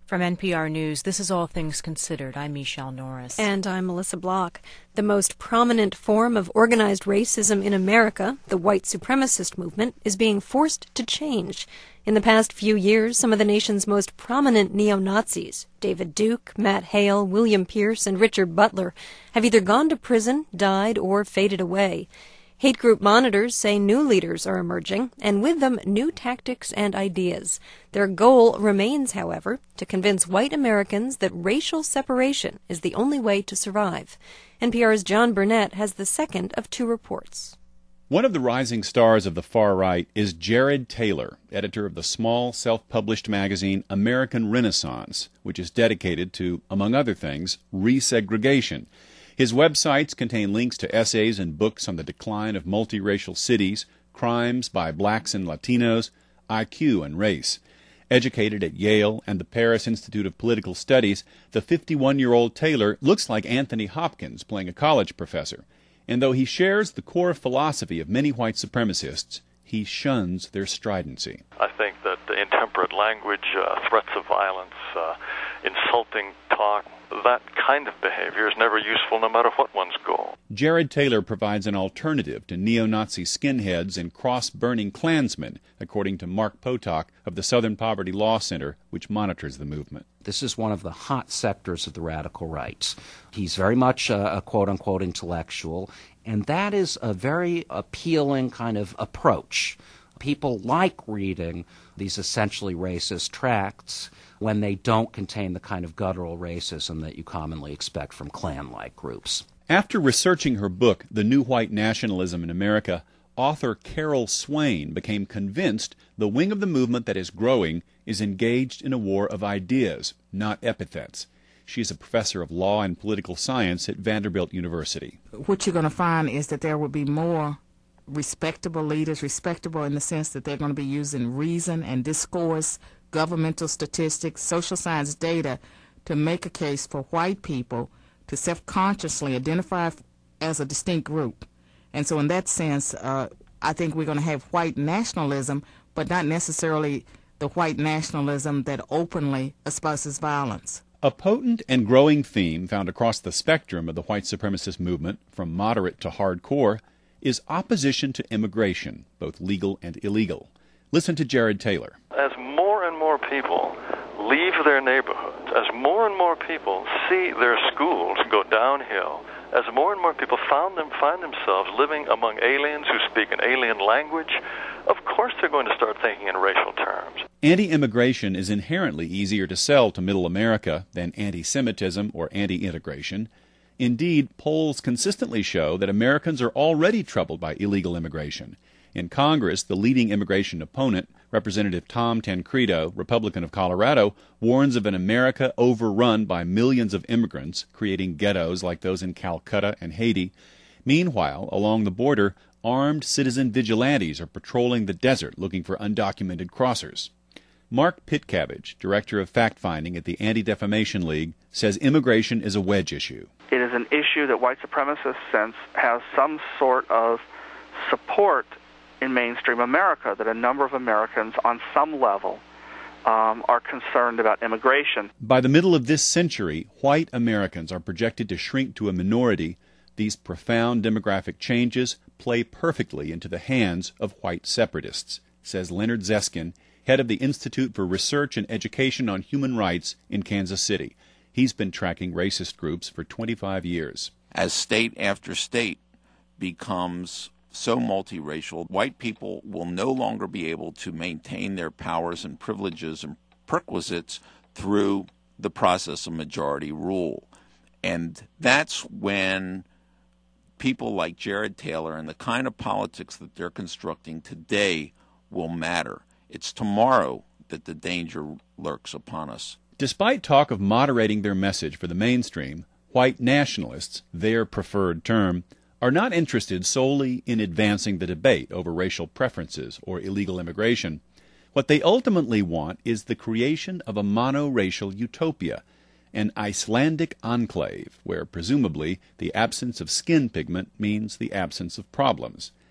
From NPR News, this is All Things Considered. I'm Michelle Norris. And I'm Melissa Block. The most prominent form of organized racism in America, the white supremacist movement, is being forced to change. In the past few years, some of the nation's most prominent neo-Nazis, David Duke, Matt Hale, William Pierce, and Richard Butler, have either gone to prison, died, or faded away. Hate group monitors say new leaders are emerging, and with them, new tactics and ideas. Their goal remains, however, to convince white Americans that racial separation is the only way to survive. NPR's John Burnett has the second of two reports. One of the rising stars of the far right is Jared Taylor, editor of the small, self-published magazine American Renaissance, which is dedicated to, among other things, resegregation. His websites contain links to essays and books on the decline of multiracial cities, crimes by blacks and Latinos, IQ and race. Educated at Yale and the Paris Institute of Political Studies, the 51-year-old Taylor looks like Anthony Hopkins playing a college professor. And though he shares the core philosophy of many white supremacists, he shuns their stridency. I think that the intemperate language, threats of violence, insulting talk, that kind of behavior is never useful no matter what one's goal. Jared Taylor provides an alternative to neo-Nazi skinheads and cross-burning Klansmen, according to Mark Potok of the Southern Poverty Law Center, which monitors the movement. This is one of the hot sectors of the radical right. He's very much a quote-unquote intellectual, and that is a very appealing kind of approach. People like reading these essentially racist tracts when they don't contain the kind of guttural racism that you commonly expect from Klan-like groups. After researching her book, The New White Nationalism in America, author Carol Swain became convinced the wing of the movement that is growing is engaged in a war of ideas, not epithets. She's a professor of law and political science at Vanderbilt University. What you're going to find is that there will be more respectable leaders, respectable in the sense that they're going to be using reason and discourse, governmental statistics, social science data to make a case for white people to self-consciously identify as a distinct group. And so in that sense, I think we're going to have white nationalism, but not necessarily the white nationalism that openly espouses violence. A potent and growing theme found across the spectrum of the white supremacist movement, from moderate to hardcore, is opposition to immigration, both legal and illegal. Listen to Jared Taylor. As more and more people leave their neighborhoods, as more and more people see their schools go downhill, as more and more people find themselves living among aliens who speak an alien language, of course they're going to start thinking in racial terms. Anti-immigration is inherently easier to sell to middle America than anti-Semitism or anti-integration. Indeed, polls consistently show that Americans are already troubled by illegal immigration. In Congress, the leading immigration opponent, Representative Tom Tancredo, Republican of Colorado, warns of an America overrun by millions of immigrants, creating ghettos like those in Calcutta and Haiti. Meanwhile, along the border, armed citizen vigilantes are patrolling the desert looking for undocumented crossers. Mark Pitcabbage, Director of Fact-Finding at the Anti-Defamation League, says immigration is a wedge issue. It is an issue that white supremacists sense has some sort of support in mainstream America, that a number of Americans on some level are concerned about immigration. By the middle of this century, white Americans are projected to shrink to a minority. These profound demographic changes play perfectly into the hands of white separatists, says Leonard Zeskin, head of the Institute for Research and Education on Human Rights in Kansas City. He's been tracking racist groups for 25 years. As state after state becomes so multiracial, white people will no longer be able to maintain their powers and privileges and perquisites through the process of majority rule. And that's when people like Jared Taylor and the kind of politics that they're constructing today will matter. It's tomorrow that the danger lurks upon us. Despite talk of moderating their message for the mainstream, white nationalists, their preferred term, are not interested solely in advancing the debate over racial preferences or illegal immigration. What they ultimately want is the creation of a monoracial utopia, an Icelandic enclave where presumably the absence of skin pigment means the absence of problems.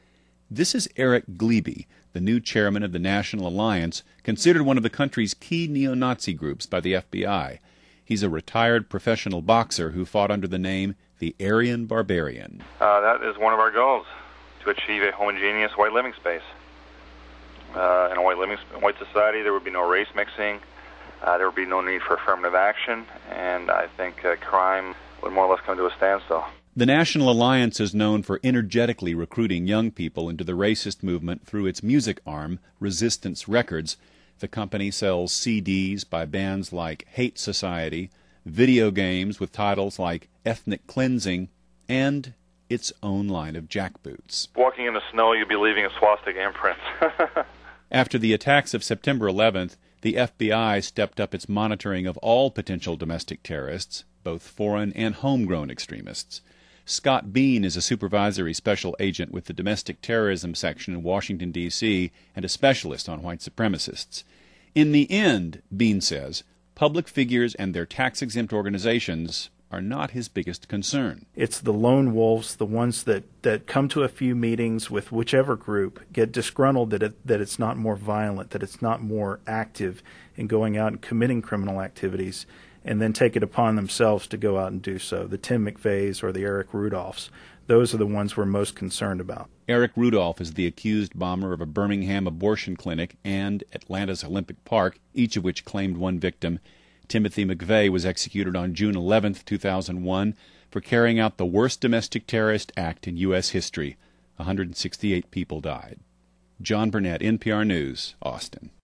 This is Eric Gliebe, the new chairman of the National Alliance, considered one of the country's key neo-Nazi groups by the FBI. He's a retired professional boxer who fought under the name the Aryan Barbarian. That is one of our goals, to achieve a homogeneous white living space. In a white society, there would be no race mixing, there would be no need for affirmative action, and I think crime would more or less come to a standstill. The National Alliance is known for energetically recruiting young people into the racist movement through its music arm, Resistance Records. The company sells CDs by bands like Hate Society, video games with titles like Ethnic Cleansing, and its own line of jackboots. Walking in the snow, you'd be leaving a swastika imprint. After the attacks of September 11th, the FBI stepped up its monitoring of all potential domestic terrorists, both foreign and homegrown extremists. Scott Bean is a supervisory special agent with the Domestic Terrorism Section in Washington, D.C., and a specialist on white supremacists. In the end, Bean says, public figures and their tax-exempt organizations are not his biggest concern. It's the lone wolves, the ones that come to a few meetings with whichever group, get disgruntled that it's not more violent, that it's not more active in going out and committing criminal activities, and then take it upon themselves to go out and do so. The Tim McVeighs or the Eric Rudolphs, those are the ones we're most concerned about. Eric Rudolph is the accused bomber of a Birmingham abortion clinic and Atlanta's Olympic Park, each of which claimed one victim. Timothy McVeigh was executed on June 11, 2001, for carrying out the worst domestic terrorist act in U.S. history. 168 people died. John Burnett, NPR News, Austin.